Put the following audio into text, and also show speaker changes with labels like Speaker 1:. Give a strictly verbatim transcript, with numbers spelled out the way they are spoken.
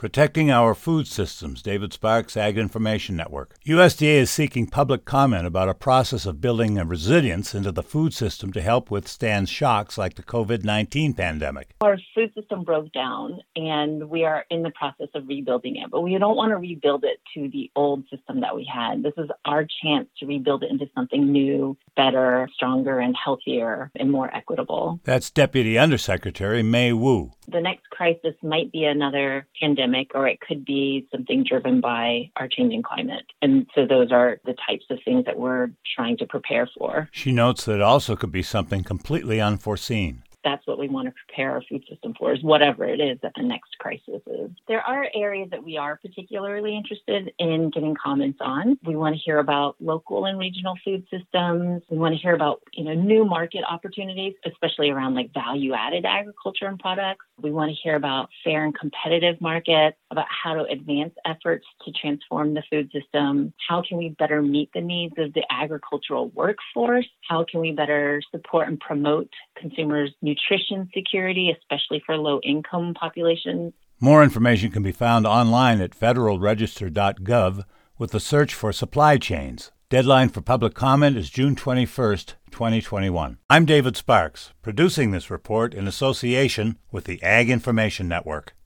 Speaker 1: Protecting Our Food Systems, David Sparks, Ag Information Network. U S D A is seeking public comment about a process of building a resilience into the food system to help withstand shocks like the covid nineteen pandemic.
Speaker 2: Our food system broke down, and we are in the process of rebuilding it, but we don't want to rebuild it to the old system that we had. This is our chance to rebuild it into something new, better, stronger, and healthier, and more equitable.
Speaker 1: That's Deputy Undersecretary May Wu.
Speaker 2: The next crisis might be another pandemic, or it could be something driven by our changing climate. And so those are the types of things that we're trying to prepare for.
Speaker 1: She notes that it also could be something completely unforeseen.
Speaker 2: That's what we want to prepare our food system for, is whatever it is that the next crisis is. There are areas that we are particularly interested in getting comments on. We want to hear about local and regional food systems. We want to hear about, you know, new market opportunities, especially around like value-added agriculture and products. We want to hear about fair and competitive markets, about how to advance efforts to transform the food system. How can we better meet the needs of the agricultural workforce? How can we better support and promote consumers' nutrition security, especially for low-income populations?
Speaker 1: More information can be found online at federal register dot gov with the search for supply chains. Deadline for public comment is June twenty-first, twenty twenty-one. I'm David Sparks, producing this report in association with the Ag Information Network.